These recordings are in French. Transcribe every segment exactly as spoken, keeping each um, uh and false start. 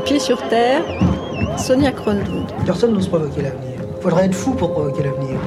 Pieds sur terre, Sonia Kronlund. Personne n'ose provoquer l'avenir. Il faudrait être fou pour provoquer l'avenir.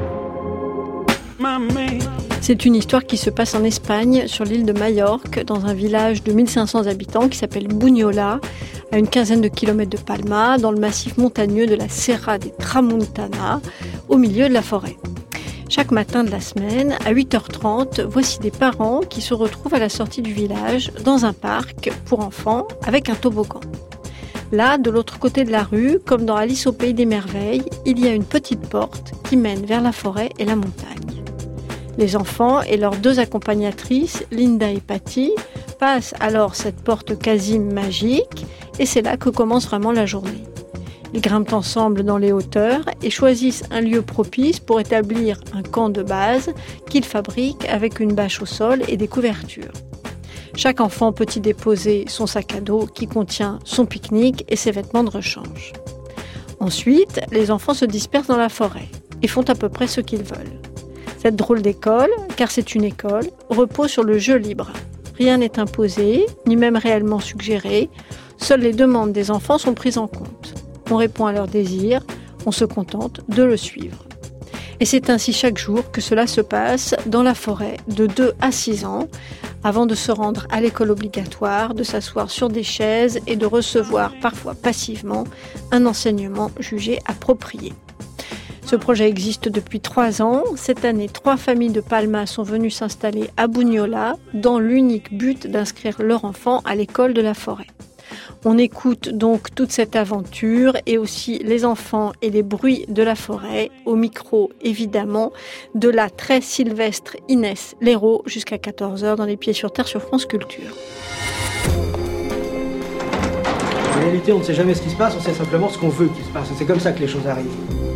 C'est une histoire qui se passe en Espagne, sur l'île de Majorque, dans un village de mille cinq cents habitants qui s'appelle Bunyola, à une quinzaine de kilomètres de Palma, dans le massif montagneux de la Serra de Tramuntana, au milieu de la forêt. Chaque matin de la semaine, à huit heures trente, voici des parents qui se retrouvent à la sortie du village, dans un parc pour enfants, avec un toboggan. Là, de l'autre côté de la rue, comme dans Alice au Pays des Merveilles, il y a une petite porte qui mène vers la forêt et la montagne. Les enfants et leurs deux accompagnatrices, Linda et Patty, passent alors cette porte quasi magique et c'est là que commence vraiment la journée. Ils grimpent ensemble dans les hauteurs et choisissent un lieu propice pour établir un camp de base qu'ils fabriquent avec une bâche au sol et des couvertures. Chaque enfant peut y déposer son sac à dos qui contient son pique-nique et ses vêtements de rechange. Ensuite, les enfants se dispersent dans la forêt et font à peu près ce qu'ils veulent. Cette drôle d'école, car c'est une école, repose sur le jeu libre. Rien n'est imposé, ni même réellement suggéré. Seules les demandes des enfants sont prises en compte. On répond à leurs désirs, on se contente de le suivre. Et c'est ainsi chaque jour que cela se passe dans la forêt de deux à six ans, avant de se rendre à l'école obligatoire, de s'asseoir sur des chaises et de recevoir, parfois passivement, un enseignement jugé approprié. Ce projet existe depuis trois ans. Cette année, trois familles de Palma sont venues s'installer à Bunyola dans l'unique but d'inscrire leur enfant à l'école de la forêt. On écoute donc toute cette aventure et aussi les enfants et les bruits de la forêt, au micro évidemment de la très sylvestre Inès Léraud jusqu'à quatorze heures dans Les Pieds sur Terre sur France Culture. En réalité, on ne sait jamais ce qui se passe, on sait simplement ce qu'on veut qu'il se passe. C'est comme ça que les choses arrivent.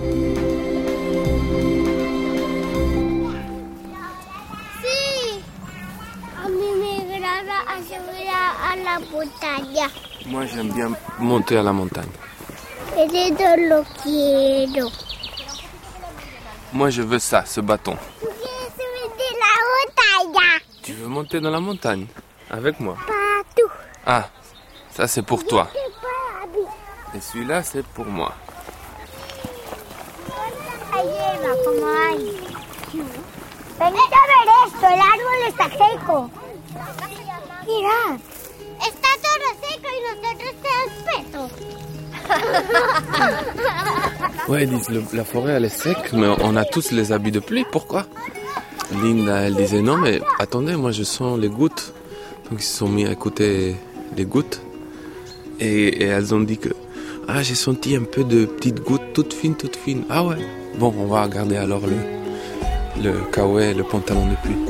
Moi, j'aime bien monter à la montagne. Moi, je veux ça, ce bâton. Tu veux monter dans la montagne avec moi? Ah, ça c'est pour toi. Et celui-là, c'est pour moi. Venite a ver esto, el árbol está seco. Mira, está todo seco y nosotros tenemos peso. Ouais, ils disent le, la forêt elle est sec, mais on a tous les habits de pluie, pourquoi? Linda, elle disait non, mais attendez, moi je sens les gouttes. Donc ils se sont mis à écouter les gouttes. Et, et elles ont dit que ah, j'ai senti un peu de petites gouttes toutes fines, toutes fines. Ah ouais, bon, on va regarder alors le. le kawaii, le pantalon de pluie.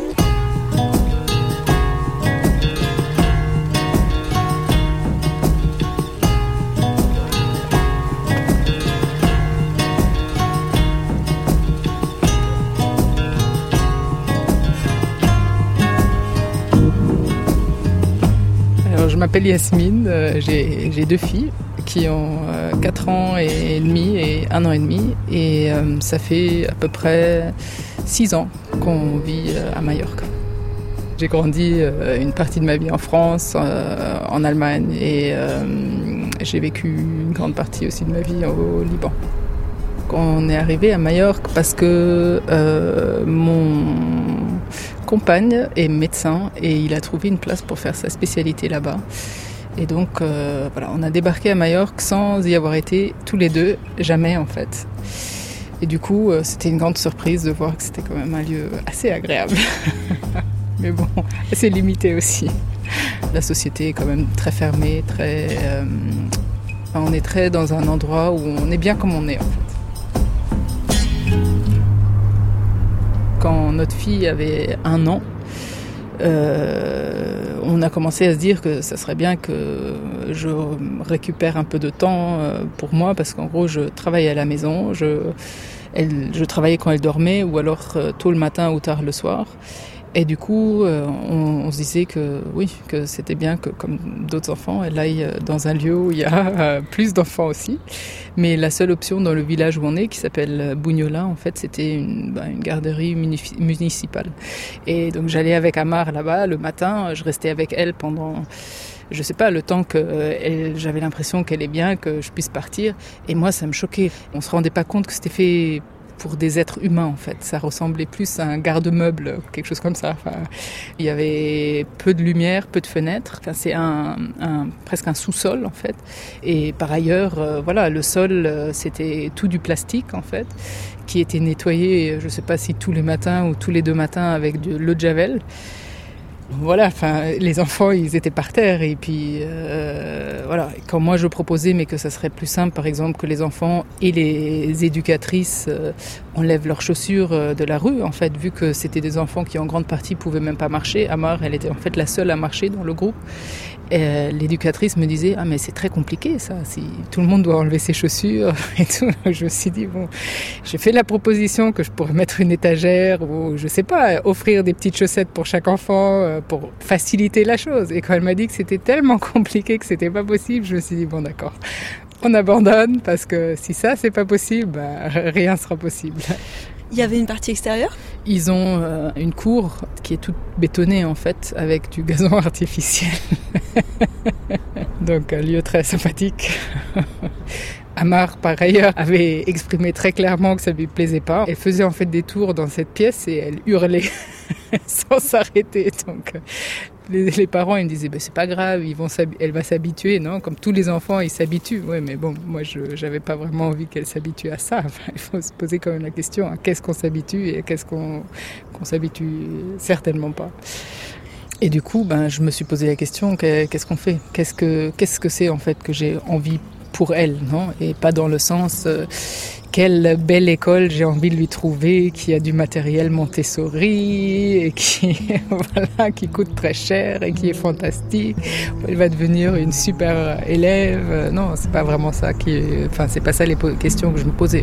Alors, je m'appelle Yasmine, euh, j'ai, j'ai deux filles qui ont euh, quatre ans et demi et un an et demi et euh, ça fait à peu près six ans qu'on vit euh, à Majorque. J'ai grandi euh, une partie de ma vie en France, euh, en Allemagne et euh, j'ai vécu une grande partie aussi de ma vie au Liban. On est arrivé à Majorque parce que euh, mon compagne est médecin et il a trouvé une place pour faire sa spécialité là-bas. Et donc, euh, voilà, on a débarqué à Majorque sans y avoir été tous les deux, jamais en fait. Et du coup, euh, c'était une grande surprise de voir que c'était quand même un lieu assez agréable. Mais bon, assez limité aussi. La société est quand même très fermée, très... Euh, enfin, on est très dans un endroit où on est bien comme on est en fait. Quand notre fille avait un an, Euh, on a commencé à se dire que ça serait bien que je récupère un peu de temps pour moi parce qu'en gros je travaillais à la maison, je, elle, je travaillais quand elle dormait ou alors tôt le matin ou tard le soir. Et du coup, euh, on, on se disait que oui, que c'était bien que, comme d'autres enfants, elle aille dans un lieu où il y a euh, plus d'enfants aussi. Mais la seule option dans le village où on est, qui s'appelle Bunyola, en fait, c'était une, bah, une garderie munif- municipale. Et donc, j'allais avec Amar là-bas le matin. Je restais avec elle pendant je sais pas, le temps que elle, j'avais l'impression qu'elle est bien, que je puisse partir. Et moi, ça me choquait. On se rendait pas compte que c'était fait pour des êtres humains, en fait. Ça ressemblait plus à un garde-meuble, quelque chose comme ça. Enfin, il y avait peu de lumière, peu de fenêtres. Enfin, c'est un, un, presque un sous-sol, en fait. Et par ailleurs, euh, voilà, le sol, euh, c'était tout du plastique, en fait, qui était nettoyé, je sais pas si tous les matins ou tous les deux matins avec de l'eau de javel. Voilà, enfin, les enfants, ils étaient par terre et puis euh, voilà. Quand moi je proposais, mais que ça serait plus simple, par exemple, que les enfants et les éducatrices euh, enlèvent leurs chaussures euh, de la rue, en fait, vu que c'était des enfants qui en grande partie pouvaient même pas marcher. Amar, elle était en fait la seule à marcher dans le groupe. Et l'éducatrice me disait ah mais c'est très compliqué ça, si tout le monde doit enlever ses chaussures et tout. Je me suis dit bon, j'ai fait la proposition que je pourrais mettre une étagère ou je sais pas, offrir des petites chaussettes pour chaque enfant pour faciliter la chose. Et quand elle m'a dit que c'était tellement compliqué que c'était pas possible, je me suis dit bon d'accord, on abandonne parce que si ça c'est pas possible, bah, rien sera possible. Il y avait une partie extérieure ? Ils ont euh, une cour qui est toute bétonnée en fait, avec du gazon artificiel. Donc un lieu très sympathique. Amar, par ailleurs, avait exprimé très clairement que ça lui plaisait pas. Elle faisait en fait des tours dans cette pièce et elle hurlait sans s'arrêter. Donc les, les parents ils me disaient bah, c'est pas grave, ils vont elle va s'habituer, non ? Comme tous les enfants ils s'habituent. Ouais, mais bon, moi je j'avais pas vraiment envie qu'elle s'habitue à ça. Enfin, il faut se poser quand même la question à qu'est-ce qu'on s'habitue et qu'est-ce qu'on qu'on s'habitue certainement pas. Et du coup, ben je me suis posé la question qu'est-ce qu'on fait ? Qu'est-ce que qu'est-ce que c'est en fait que j'ai envie pour elle, non ? Et pas dans le sens euh, quelle belle école j'ai envie de lui trouver, qui a du matériel Montessori et qui voilà, qui coûte très cher et qui est fantastique. Elle va devenir une super élève. Non, c'est pas vraiment ça qui, enfin c'est pas ça les questions que je me posais.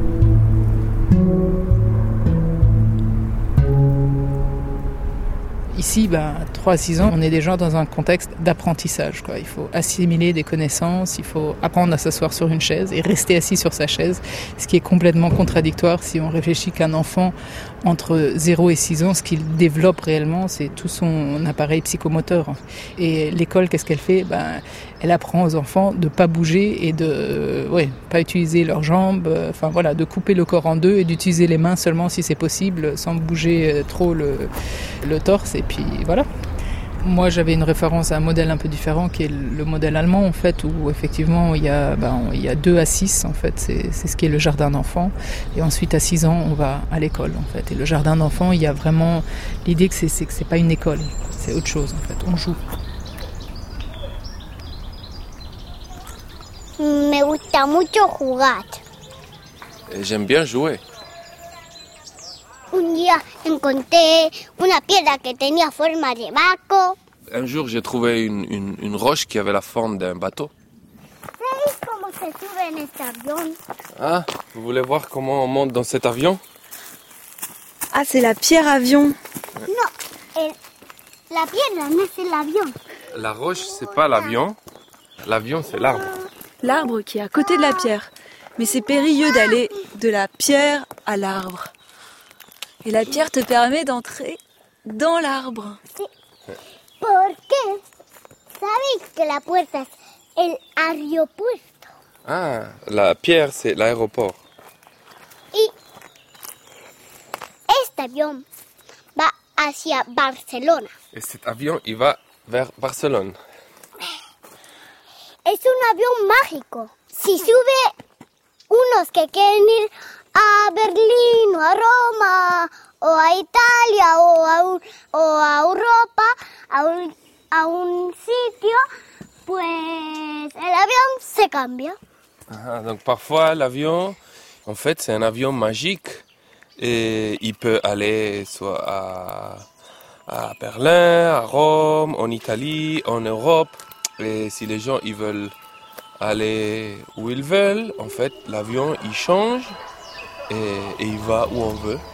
Ici, ben, trois à six ans, on est déjà dans un contexte d'apprentissage, quoi. Il faut assimiler des connaissances, il faut apprendre à s'asseoir sur une chaise et rester assis sur sa chaise, ce qui est complètement contradictoire si on réfléchit qu'un enfant entre zéro et six ans, ce qu'il développe réellement, c'est tout son appareil psychomoteur. Et l'école, qu'est-ce qu'elle fait ? Ben, elle apprend aux enfants de pas bouger et de euh, ouais, pas utiliser leurs jambes, euh, enfin voilà, de couper le corps en deux et d'utiliser les mains seulement si c'est possible, sans bouger trop le, le torse. Et puis voilà. Moi, j'avais une référence à un modèle un peu différent qui est le modèle allemand, en fait, où effectivement, il y a, ben, il y a deux à six, en fait, c'est, c'est ce qui est le jardin d'enfants. Et ensuite, à six ans, on va à l'école, en fait. Et le jardin d'enfants, il y a vraiment l'idée que c'est, c'est que c'est pas une école, c'est autre chose, en fait. On joue. Me gusta mucho jugar. Et j'aime bien jouer. Un día encontré una piedra que tenía forma de barco. Un jour, j'ai trouvé une, une, une roche qui avait la forme d'un bateau. ¿Sabes cómo se sube en este avión? Ah, vous voulez voir comment on monte dans cet avion ? Ah, c'est la pierre avion. No, el, la piedra no es el avión. La roche, c'est pas l'avion. L'avion, c'est l'arbre. L'arbre qui est à côté de la pierre. Mais c'est périlleux d'aller de la pierre à l'arbre. Et la pierre te permet d'entrer dans l'arbre. Sí. ¿Por qué? ¿Sabéis que la puerta es el aeropuerto? Ah, la pierre, c'est l'aéroport. Y este avión va hacia Barcelona. Et cet avion, il va vers Barcelone. Es un avión mágico. Si sube unos que quieren ir a Berlín o a Roma o a Italia o a, o a Europa, a un, a un sitio, pues el avión se cambia. Ah, donc parfois l'avion, en fait c'est un avion magique et il peut aller soit à, à Berlin, à Rome, en Italie, en Europe. Et si les gens ils veulent aller où ils veulent, en fait l'avion il change. Et, et il va où on veut.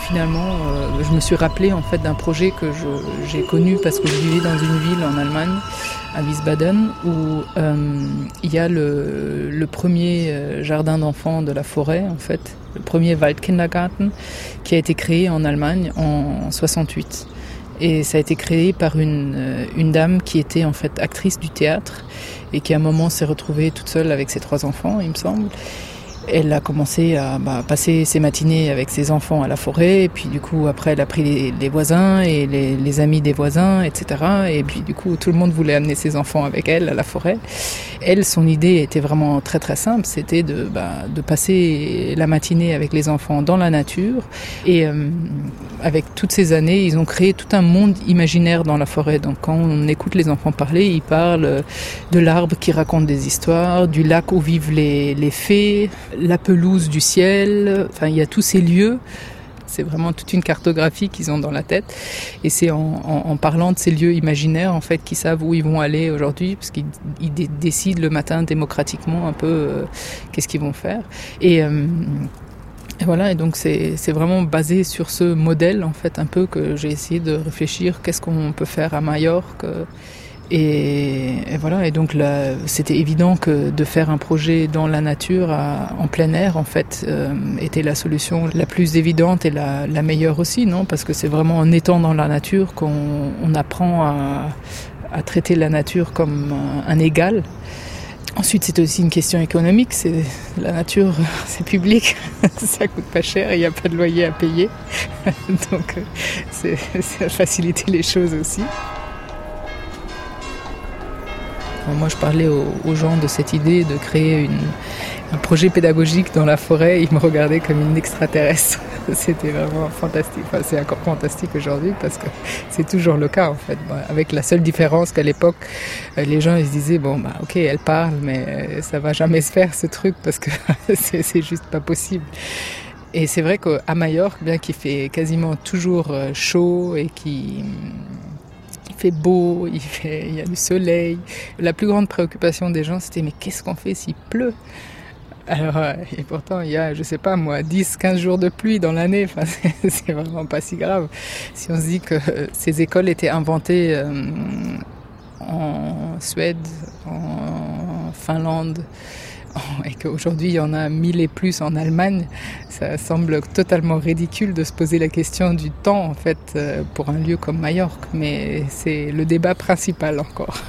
finalement, euh, je me suis rappelé en fait d'un projet que je, j'ai connu parce que je vivais dans une ville en Allemagne, à Wiesbaden, où euh, il y a le, le premier jardin d'enfants de la forêt, en fait, le premier Waldkindergarten, qui a été créé en Allemagne en soixante-huit. Et ça a été créé par une, une dame qui était en fait actrice du théâtre et qui à un moment s'est retrouvée toute seule avec ses trois enfants, il me semble. Elle a commencé à bah, passer ses matinées avec ses enfants à la forêt, et puis du coup après elle a pris les, les voisins et les, les amis des voisins, et cetera. Et puis du coup tout le monde voulait amener ses enfants avec elle à la forêt. Elle, son idée était vraiment très très simple, c'était de, bah, de passer la matinée avec les enfants dans la nature. Et euh, avec toutes ces années, ils ont créé tout un monde imaginaire dans la forêt. Donc quand on écoute les enfants parler, ils parlent de l'arbre qui raconte des histoires, du lac où vivent les, les fées, la pelouse du ciel, enfin il y a tous ces lieux. C'est vraiment toute une cartographie qu'ils ont dans la tête. Et c'est en, en, en parlant de ces lieux imaginaires, en fait, qu'ils savent où ils vont aller aujourd'hui, parce qu'ils ils dé- décident le matin démocratiquement un peu euh, qu'est-ce qu'ils vont faire. Et, euh, et voilà, et donc c'est, c'est vraiment basé sur ce modèle, en fait, un peu que j'ai essayé de réfléchir, qu'est-ce qu'on peut faire à Majorque. Et, et voilà, et donc là, c'était évident que de faire un projet dans la nature, à, en plein air, en fait, euh, était la solution la plus évidente et la, la meilleure aussi, non ? Parce que c'est vraiment en étant dans la nature qu'on on apprend à, à traiter la nature comme un, un égal. Ensuite, c'est aussi une question économique. C'est, la nature, c'est public, ça coûte pas cher, il n'y a pas de loyer à payer. Donc, c'est, ça facilite les choses aussi. Moi, je parlais aux, aux gens de cette idée de créer une, un projet pédagogique dans la forêt. Ils me regardaient comme une extraterrestre. C'était vraiment fantastique. Enfin, c'est encore fantastique aujourd'hui parce que c'est toujours le cas, en fait. Bon, avec la seule différence qu'à l'époque, les gens ils se disaient, bon, bah, ok, elle parle, mais ça va jamais se faire, ce truc, parce que c'est, c'est juste pas possible. Et c'est vrai qu'à Majorque, bien qu'il fait quasiment toujours chaud et qu'il... Il fait beau, il, fait, il y a du soleil. La plus grande préoccupation des gens, c'était mais qu'est-ce qu'on fait s'il pleut ? Alors, et pourtant, il y a, je sais pas moi, dix à quinze jours de pluie dans l'année. Enfin, c'est, c'est vraiment pas si grave. Si on se dit que ces écoles étaient inventées euh, en Suède, en Finlande, et qu'aujourd'hui il y en a mille et plus en Allemagne, ça semble totalement ridicule de se poser la question du temps en fait pour un lieu comme Majorque, mais c'est le débat principal encore.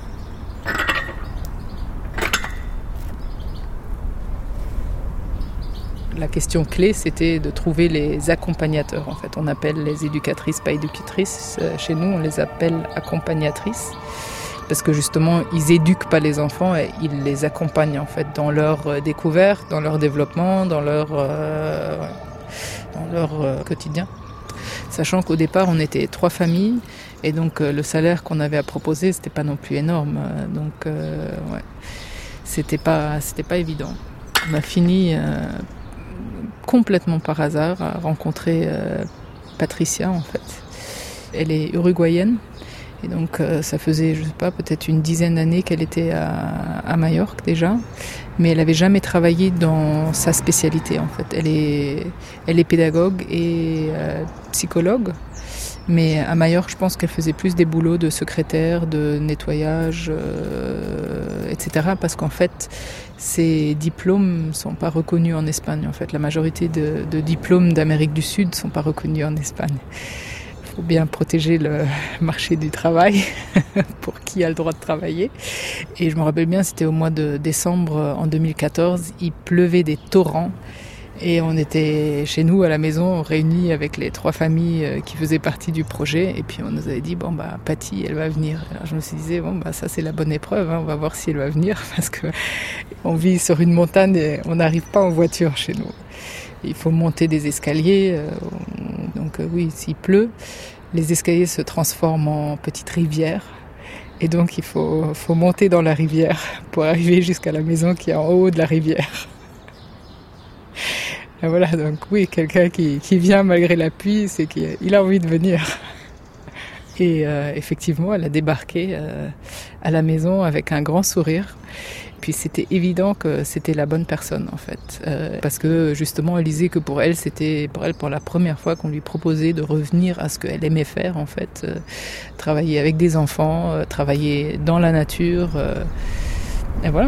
La question clé, c'était de trouver les accompagnateurs. En fait, on appelle les éducatrices pas éducatrices. Chez nous, on les appelle accompagnatrices. Parce que justement, ils éduquent pas les enfants, et ils les accompagnent en fait dans leur découverte, dans leur développement, dans leur, euh, dans leur euh, quotidien. Sachant qu'au départ, on était trois familles, et donc euh, le salaire qu'on avait à proposer, c'était pas non plus énorme. Donc, euh, ouais, c'était pas, c'était pas évident. On a fini euh, complètement par hasard à rencontrer euh, Patricia en fait. Elle est uruguayenne. Et donc euh, ça faisait, je sais pas, peut-être une dizaine d'années qu'elle était à, à Majorque déjà, mais elle avait jamais travaillé dans sa spécialité en fait. Elle est, elle est pédagogue et euh, psychologue, mais à Majorque, je pense qu'elle faisait plus des boulots de secrétaire, de nettoyage, euh, et cetera. Parce qu'en fait, ces diplômes sont pas reconnus en Espagne. En fait, la majorité de, de diplômes d'Amérique du Sud sont pas reconnus en Espagne. Il faut bien protéger le marché du travail pour qui a le droit de travailler. Et je me rappelle bien, c'était au mois de décembre en deux mille quatorze, il pleuvait des torrents et on était chez nous à la maison réunis avec les trois familles qui faisaient partie du projet et puis on nous avait dit bon bah Patty elle va venir. Alors je me suis dit bon bah ça c'est la bonne épreuve, hein, on va voir si elle va venir parce que on vit sur une montagne et on n'arrive pas en voiture chez nous. Il faut monter des escaliers, euh, donc euh, oui, s'il pleut, les escaliers se transforment en petites rivières. Et donc il faut, faut monter dans la rivière pour arriver jusqu'à la maison qui est en haut de la rivière. Et voilà, donc oui, quelqu'un qui, qui vient malgré la pluie, c'est qu'il a envie de venir. Et euh, effectivement, elle a débarqué euh, à la maison avec un grand sourire. Puis c'était évident que c'était la bonne personne en fait, euh, parce que justement elle disait que pour elle c'était pour elle pour la première fois qu'on lui proposait de revenir à ce qu'elle aimait faire en fait, euh, travailler avec des enfants, euh, travailler dans la nature, euh, et voilà.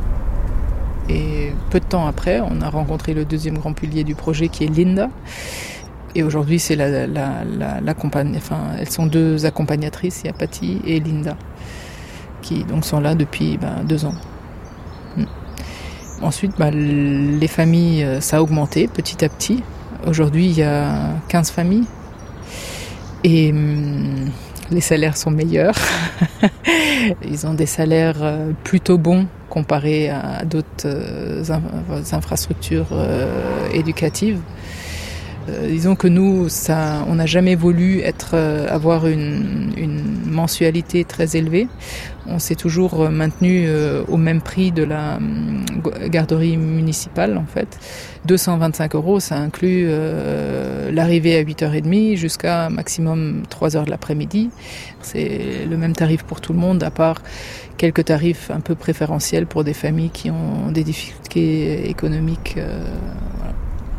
Et peu de temps après, on a rencontré le deuxième grand pilier du projet qui est Linda. Et aujourd'hui c'est la, la, la, l'accompagne, enfin elles sont deux accompagnatrices, il y a Patty et Linda, qui donc sont là depuis ben, deux ans. Ensuite, bah, les familles, ça a augmenté petit à petit. Aujourd'hui, il y a quinze familles et hum, les salaires sont meilleurs. Ils ont des salaires plutôt bons comparés à d'autres euh, infrastructures euh, éducatives. Euh, disons que nous, ça, on n'a jamais voulu être, euh, avoir une, une mensualité très élevée. On s'est toujours maintenu euh, au même prix de la euh, garderie municipale en fait. deux cent vingt-cinq euros, ça inclut euh, l'arrivée à huit heures trente jusqu'à maximum trois heures de l'après-midi. C'est le même tarif pour tout le monde, à part quelques tarifs un peu préférentiels pour des familles qui ont des difficultés économiques. Euh, voilà.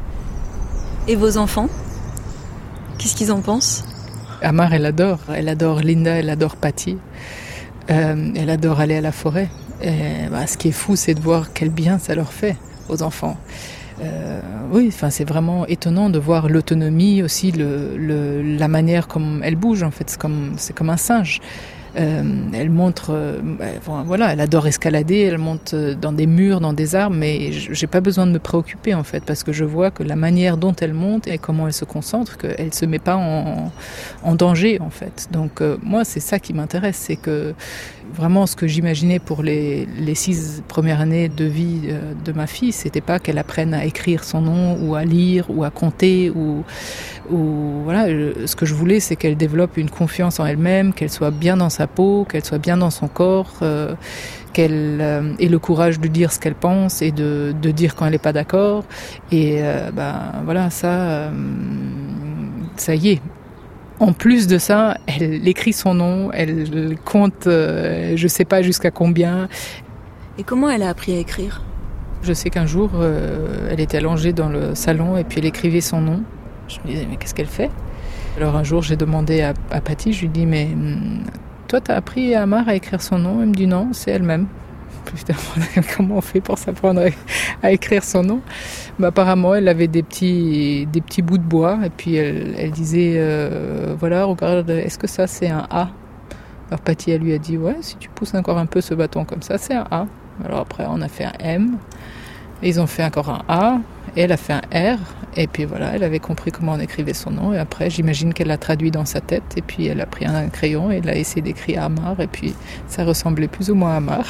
Et vos enfants, qu'est-ce qu'ils en pensent? Amar, elle adore. Elle adore Linda, elle adore Patty. Euh, elle adore aller à la forêt. Et, bah, ce qui est fou, c'est de voir quel bien ça leur fait aux enfants. Euh, oui, enfin, c'est vraiment étonnant de voir l'autonomie aussi, le, le, la manière comme elle bouge. En fait, c'est comme, c'est comme un singe. Euh, elle montre, euh, voilà, elle adore escalader, elle monte dans des murs, dans des arbres, mais j'ai pas besoin de me préoccuper en fait, parce que je vois que la manière dont elle monte et comment elle se concentre, qu'elle se met pas en, en danger en fait. Donc euh, moi c'est ça qui m'intéresse, c'est que vraiment ce que j'imaginais pour les, les six premières années de vie euh, de ma fille, c'était pas qu'elle apprenne à écrire son nom ou à lire ou à compter ou, ou voilà, je, ce que je voulais c'est qu'elle développe une confiance en elle-même, qu'elle soit bien dans sa peau, qu'elle soit bien dans son corps, euh, qu'elle euh, ait le courage de dire ce qu'elle pense et de, de dire quand elle n'est pas d'accord. Et euh, ben voilà, ça, euh, ça y est. En plus de ça, elle écrit son nom, elle compte, euh, je sais pas jusqu'à combien. Et comment elle a appris à écrire? Je sais qu'un jour, euh, elle était allongée dans le salon et puis elle écrivait son nom. Je me disais, mais qu'est-ce qu'elle fait? Alors un jour, j'ai demandé à, à Patty, je lui dis, mais toi, t'as appris à Amar à écrire son nom? Elle me dit non, c'est elle-même. Putain, comment on fait pour s'apprendre à écrire son nom? Bah, apparemment, elle avait des petits, des petits bouts de bois et puis elle, elle disait, euh, voilà, regarde, est-ce que ça c'est un A? Alors Patty, elle lui a dit, ouais, si tu pousses encore un peu ce bâton comme ça, c'est un A. Alors après, on a fait un M, et ils ont fait encore un A, et elle a fait un R, et puis voilà, elle avait compris comment on écrivait son nom, et après, j'imagine qu'elle l'a traduit dans sa tête, et puis elle a pris un crayon, et elle a essayé d'écrire Amar, et puis ça ressemblait plus ou moins à Amar.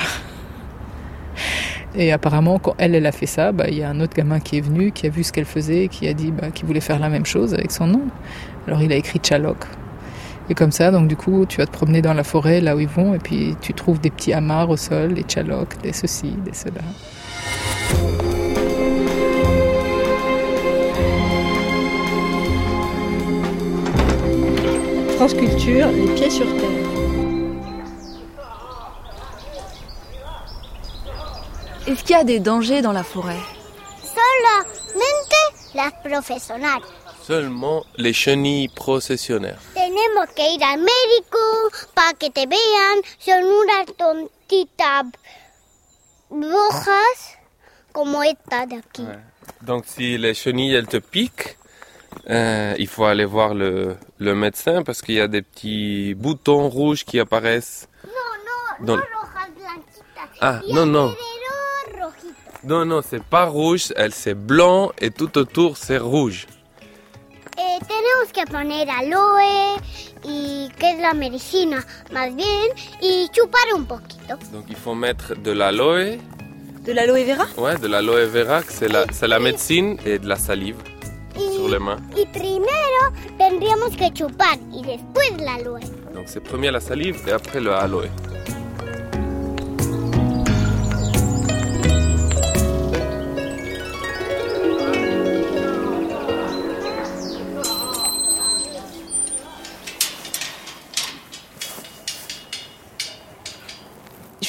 Et apparemment, quand elle, elle a fait ça, bah, y a un autre gamin qui est venu, qui a vu ce qu'elle faisait, qui a dit bah, qu'il voulait faire la même chose avec son nom. Alors il a écrit Tchalok. Et comme ça, donc du coup, tu vas te promener dans la forêt, là où ils vont, et puis tu trouves des petits amars au sol, des Tchalok, des ceci, des cela. France Culture, les pieds sur terre. Est-ce qu'il y a des dangers dans la forêt? Solamente las profesionales. Seulement les chenilles processionnaires. Tenemos que ir al médico para que te vean. Son unas tontitas rojas como esta de aquí. Ouais. Donc si les chenilles elles te piquent, euh, il faut aller voir le, le médecin parce qu'il y a des petits boutons rouges qui apparaissent. No, no, dans... no rojas, blanquitas. Ah, non, non. Non, non, c'est pas rouge, elle c'est blanc et tout autour c'est rouge. Eh, tenemos que poner aloe y que es la medicina más bien y chupar un poquito. Donc il faut mettre de l'aloe. De l'aloe vera? Ouais, de l'aloe vera, c'est la, c'est la médecine, et de la salive y, sur les mains. Y primero tendríamos que chupar y después la aloe. Donc c'est premier la salive et après le aloe.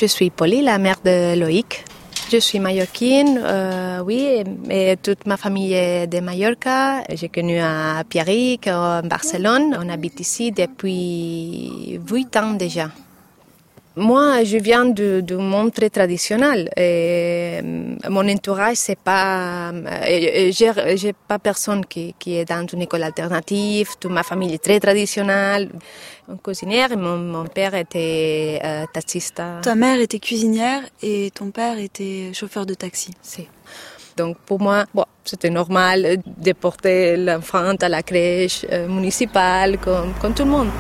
Je suis Polly, la mère de Loïc. Je suis mallorquine, euh, oui, et toute ma famille est de Mallorca. J'ai connu à Pierrick, en Barcelone. On habite ici depuis huit ans déjà. Moi, je viens du, du monde très traditionnel. Et mon entourage, c'est pas, j'ai, j'ai pas personne qui, qui est dans une école alternative. Toute ma famille est très traditionnelle. Un cuisinière, et mon, mon père était euh, taxiste. Ta mère était cuisinière et ton père était chauffeur de taxi. Si. Donc pour moi, bon, c'était normal de porter l'enfant à la crèche euh, municipale comme, comme tout le monde.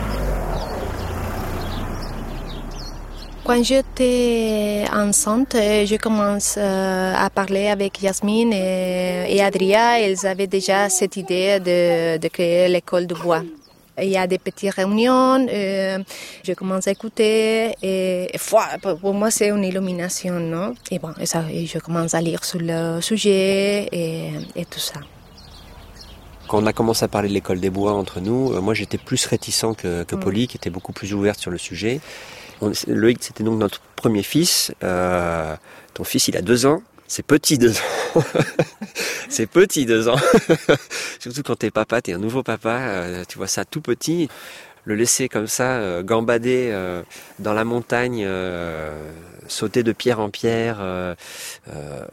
Quand j'étais enceinte, je commence à parler avec Yasmine et, et Adria. Ils avaient déjà cette idée de, de créer l'école de bois. Il y a des petites réunions, euh, je commence à écouter et, et pour moi c'est une illumination, non? Et bon, et ça, et je commence à lire sur le sujet et, et tout ça. Quand on a commencé à parler de l'école des bois entre nous, euh, moi j'étais plus réticent que, que Polly, qui était beaucoup plus ouverte sur le sujet. On, Loïc, c'était donc notre premier fils. Euh, ton fils, il a deux ans. C'est petit deux ans. C'est petit deux ans. Surtout quand t'es papa, t'es un nouveau papa, euh, tu vois ça tout petit. Le laisser comme ça, euh, gambader euh, dans la montagne, euh, sauter de pierre en pierre. Euh, euh,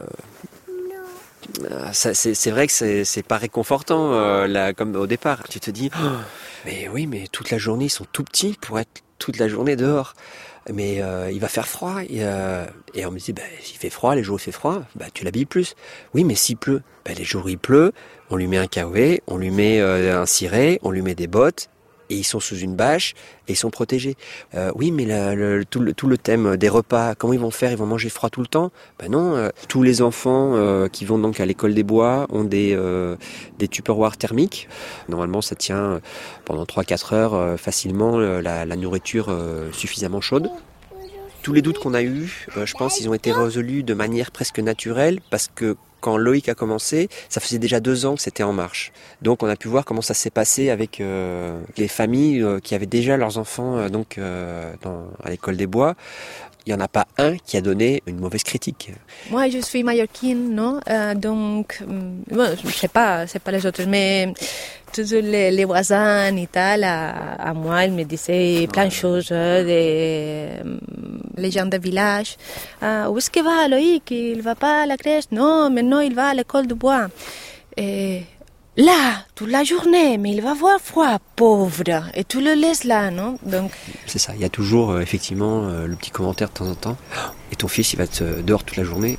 ça, c'est, c'est vrai que c'est, c'est pas réconfortant euh, là, comme au départ. Tu te dis, oh, mais oui, mais toute la journée ils sont tout petits pour être toute la journée dehors. Mais euh, il va faire froid. Et, euh, et on me dit, bah, il fait froid, les jours où il fait froid, bah, tu l'habilles plus. Oui, mais s'il pleut, bah, les jours où il pleut, on lui met un caouet, on lui met euh, un ciré, on lui met des bottes, et ils sont sous une bâche, et ils sont protégés. Euh, oui, mais la, le, tout, le, tout le thème des repas, comment ils vont faire? Ils vont manger froid tout le temps? Ben non, euh, tous les enfants euh, qui vont donc à l'école des bois ont des, euh, des tupperwares thermiques. Normalement, ça tient pendant trois à quatre heures euh, facilement euh, la, la nourriture euh, suffisamment chaude. Tous les doutes qu'on a eus, euh, je pense, ils ont été résolus de manière presque naturelle, parce que quand Loïc a commencé, ça faisait déjà deux ans que c'était en marche. Donc on a pu voir comment ça s'est passé avec euh, les familles euh, qui avaient déjà leurs enfants euh, donc euh, dans, à l'école des bois. Il n'y en a pas un qui a donné une mauvaise critique. Moi, je suis mallorquine, non euh, donc, bon, je ne sais pas, c'est pas les autres, mais tous les, les voisins et tal, à, à moi, ils me disaient plein de choses, des, les gens du village. Ah, où est-ce qu'il va, Loïc? Il ne va pas à la crèche? Non, maintenant il va à l'école de bois. Et là, toute la journée, mais il va avoir froid, pauvre. Et tu le laisses là, non? Donc... C'est ça, il y a toujours euh, effectivement euh, le petit commentaire de temps en temps. Et ton fils, il va être euh, dehors toute la journée.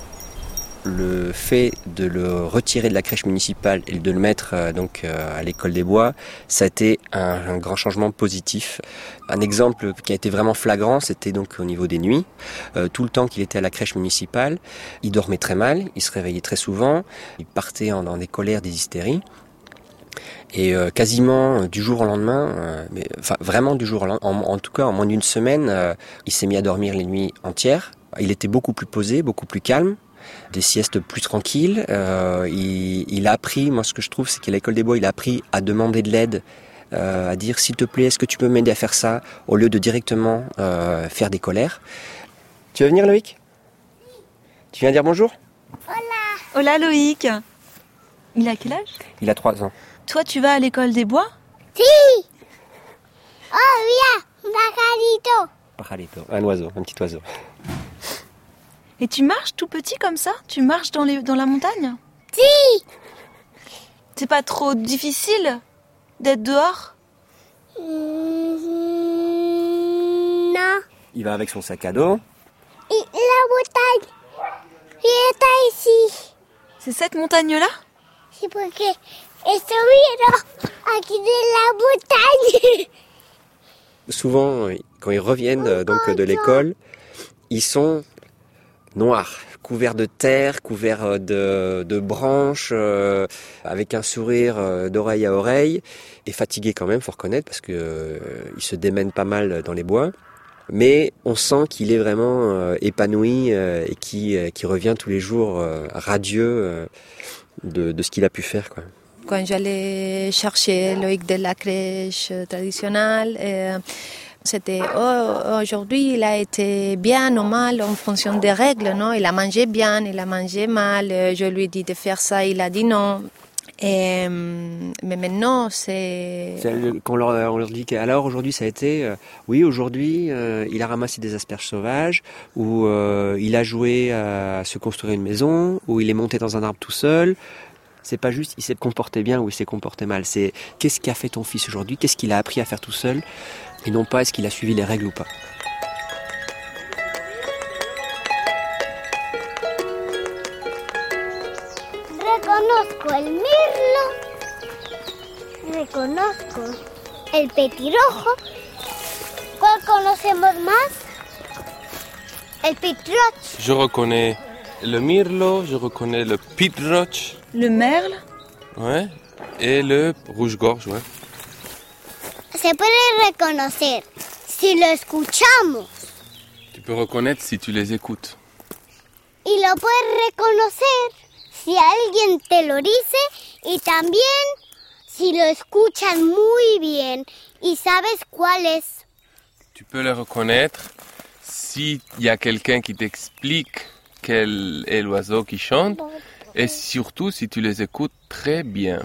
Le fait de le retirer de la crèche municipale et de le mettre euh, donc euh, à l'école des bois, ça a été un, un grand changement positif. Un exemple qui a été vraiment flagrant, c'était donc au niveau des nuits. Euh, tout le temps qu'il était à la crèche municipale, il dormait très mal, il se réveillait très souvent, il partait en, dans des colères, des hystéries. Et euh, quasiment euh, du jour au lendemain, euh, mais, enfin vraiment du jour au lendemain, en, en tout cas en moins d'une semaine, euh, il s'est mis à dormir les nuits entières. Il était beaucoup plus posé, beaucoup plus calme. Des siestes plus tranquilles. Euh, il, il a appris, moi ce que je trouve, c'est qu'à l'école des bois, il a appris à demander de l'aide, euh, à dire s'il te plaît, est-ce que tu peux m'aider à faire ça, au lieu de directement euh, faire des colères. Tu veux venir, Loïc? Tu viens dire bonjour? Hola. Hola Loïc. Il a quel âge? Il a trois ans. Toi, tu vas à l'école des bois? Si. Oh, bien, pajarito. Pajarito, un oiseau, un petit oiseau. Et tu marches tout petit comme ça? Tu marches dans, les, dans la montagne? Si. C'est pas trop difficile d'être dehors? Mmh, non. Il va avec son sac à dos. Et la montagne, il est ici. C'est cette montagne-là? C'est parce que estoy aquí de la montagne. Souvent, quand ils reviennent donc de l'école, ils sont noirs, couverts de terre, couverts de, de branches, euh, avec un sourire euh, d'oreille à oreille, et fatigués quand même, faut reconnaître, parce que euh, ils se démènent pas mal dans les bois. Mais on sent qu'il est vraiment euh, épanoui euh, et qui euh, qui revient tous les jours euh, radieux euh, de, de ce qu'il a pu faire, quoi. Quand j'allais chercher Loïc de la crèche traditionnelle, euh, C'était oh, aujourd'hui, il a été bien ou mal en fonction des règles, non? Il a mangé bien, il a mangé mal. Je lui ai dit de faire ça, il a dit non. Et, mais maintenant, c'est... c'est quand on leur, on leur dit qu'alors aujourd'hui ça a été, euh, oui aujourd'hui euh, il a ramassé des asperges sauvages, ou euh, il a joué à se construire une maison, ou il est monté dans un arbre tout seul. C'est pas juste il s'est comporté bien ou il s'est comporté mal. C'est qu'est-ce qu'a fait ton fils aujourd'hui, qu'est-ce qu'il a appris à faire tout seul, et non pas est-ce qu'il a suivi les règles ou pas. Reconozco el mirlo, reconozco el petirrojo. ¿Cuál conocemos más? El pitroche. Je reconnais le mirlo, je reconnais le pitroche. Le merle? Ouais. Et le rouge-gorge, ouais. Se puede reconocer si lo escuchamos. Tu peux reconnaître si tu les écoutes. Y lo puedes reconocer si alguien te lo dice, y también si lo escuchan muy bien y sabes cuál es. Tu peux le reconnaître s'il y a quelqu'un qui t'explique quel est l'oiseau qui chante, et surtout si tu les écoutes très bien.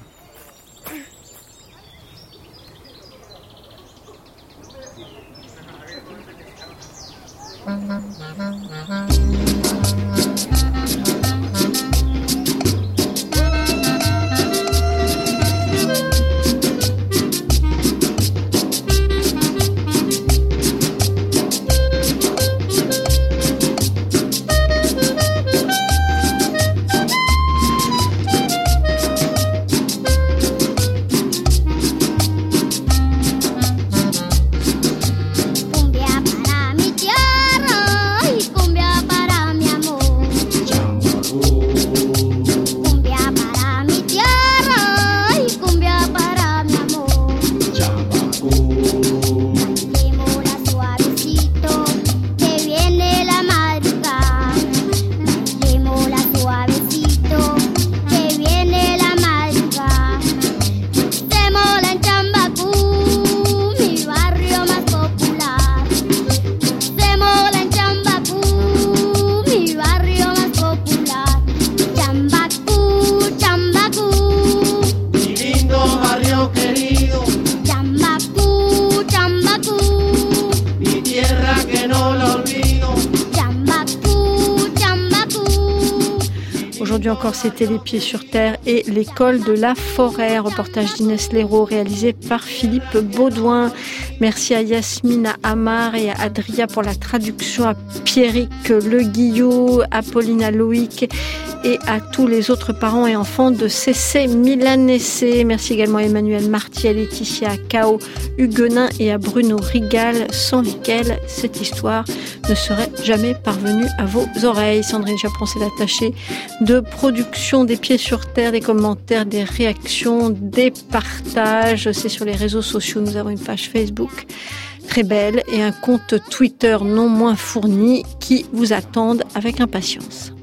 Aujourd'hui encore, c'était Les Pieds sur Terre et l'école de la forêt. Reportage d'Inès Leroux réalisé par Philippe Baudouin. Merci à Yasmina Amar et à Adria pour la traduction, à Pierrick Le Guillot, à Paulina Loïc et à tous les autres parents et enfants de C C Milanessé. Merci également à Emmanuel Marty, à Laetitia Cao, Huguenin et à Bruno Rigal, sans lesquels cette histoire ne serait jamais parvenue à vos oreilles. Sandrine Chaperon s'est attachée de production des Pieds sur Terre, des commentaires, des réactions, des partages. C'est sur les réseaux sociaux. Nous avons une page Facebook très belle et un compte Twitter non moins fourni qui vous attendent avec impatience.